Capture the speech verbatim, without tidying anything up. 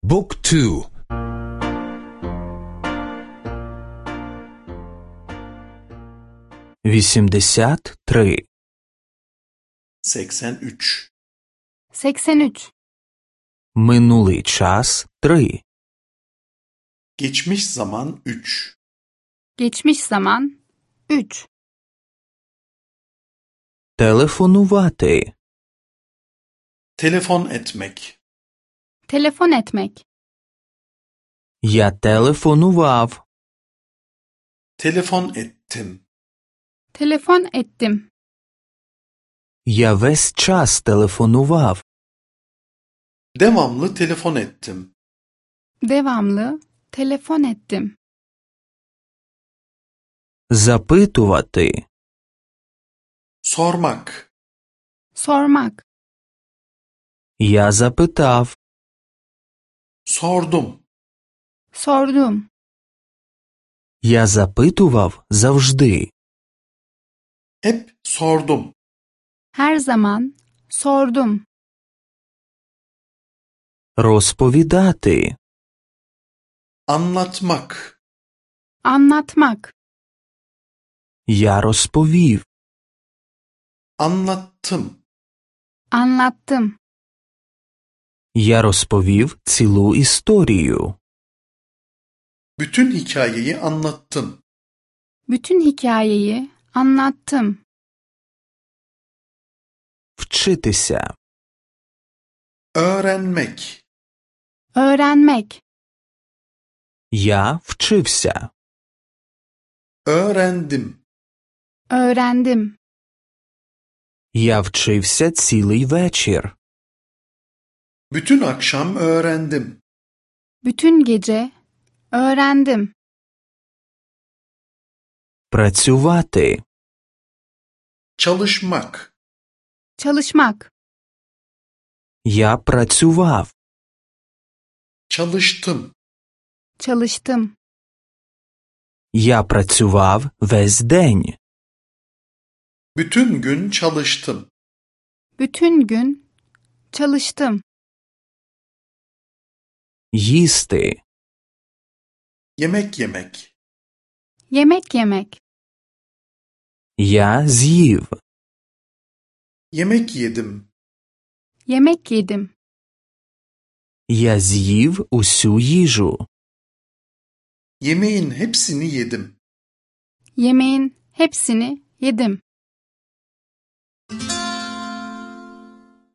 Book two. Вісімдесят три. seksen üç. seksen üç. Минулий час три. Geçmiş zaman üç. Geçmiş zaman üç. Телефонувати. Telefon etmek. Telefon etmek. Я телефонував. Telefon ettim. Telefon ettim. Я весь час телефонував. Devamlı telefon ettim. Devamlı telefon ettim. Запитувати. Sormak. Sormak. Я запитав. Sordum. Sordum. Я запитував завжди. Hep sordum. Her zaman sordum. Розповідати. Anlatmak. Anlatmak. Я розповів. Anlattım. Anlattım. Я розповів цілу історію. Bütün hikayeyi anlattım. Bütün hikayeyi anlattım. Вчитися. Öğrenmek. Öğrenmek. Я вчився. Öğrendim. Öğrendim. Я вчився цілий вечір. Bütün akşam öğrendim. Bütün gece öğrendim. Працювати. Çalışmak. Çalışmak. Я працював. Çalıştım. Çalıştım. Я працював весь день. Bütün gün çalıştım. Bütün gün çalıştım. Їсти. Yemek yemek. Yemek yemek. Я з'їв. Yemek yedim. Yemek yedim. Я з'їв усю їжу. Yemeğin hepsini yedim. Yemeğin hepsini yedim.